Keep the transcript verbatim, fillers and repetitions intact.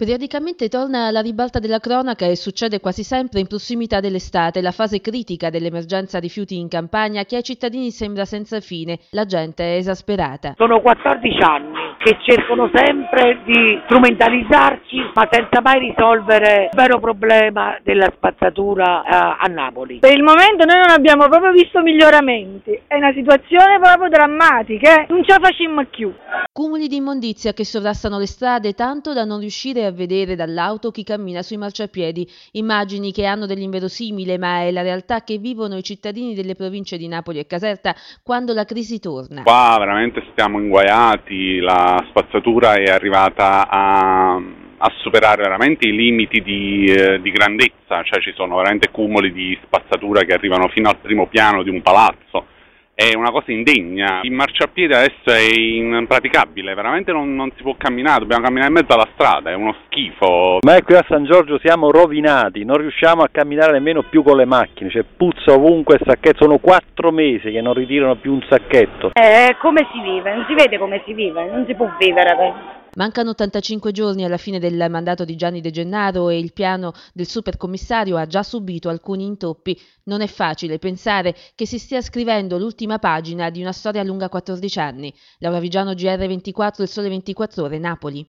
Periodicamente torna alla ribalta della cronaca e succede quasi sempre in prossimità dell'estate, la fase critica dell'emergenza rifiuti in Campania che ai cittadini sembra senza fine. La gente è esasperata. Sono quattordici anni che cercano sempre di strumentalizzarci, ma senza mai risolvere il vero problema della spazzatura eh, a Napoli. Per il momento noi non abbiamo proprio visto miglioramenti, è una situazione proprio drammatica, eh? Non ce la facciamo più. Cumuli di immondizia che sovrastano le strade tanto da non riuscire a vedere dall'auto chi cammina sui marciapiedi. Immagini che hanno dell'inverosimile, ma è la realtà che vivono i cittadini delle province di Napoli e Caserta quando la crisi torna. Qua veramente stiamo inguaiati, la spazzatura è arrivata a, a superare veramente i limiti di, eh, di grandezza, cioè ci sono veramente cumuli di spazzatura che arrivano fino al primo piano di un palazzo. È una cosa indegna, il marciapiede adesso è impraticabile, veramente non, non si può camminare, dobbiamo camminare in mezzo alla strada, è uno schifo. Ma qui a San Giorgio siamo rovinati, non riusciamo a camminare nemmeno più con le macchine, c'è puzza ovunque, sacchetto, sono quattro mesi che non ritirano più un sacchetto. Eh, come si vive? Non si vede come si vive, non si può vivere. Beh. Mancano ottantacinque giorni alla fine del mandato di Gianni De Gennaro e il piano del supercommissario ha già subito alcuni intoppi. Non è facile pensare che si stia scrivendo l'ultima pagina di una storia lunga quattordici anni. Laura Vigiano, G R ventiquattro, Il Sole ventiquattro Ore, Napoli.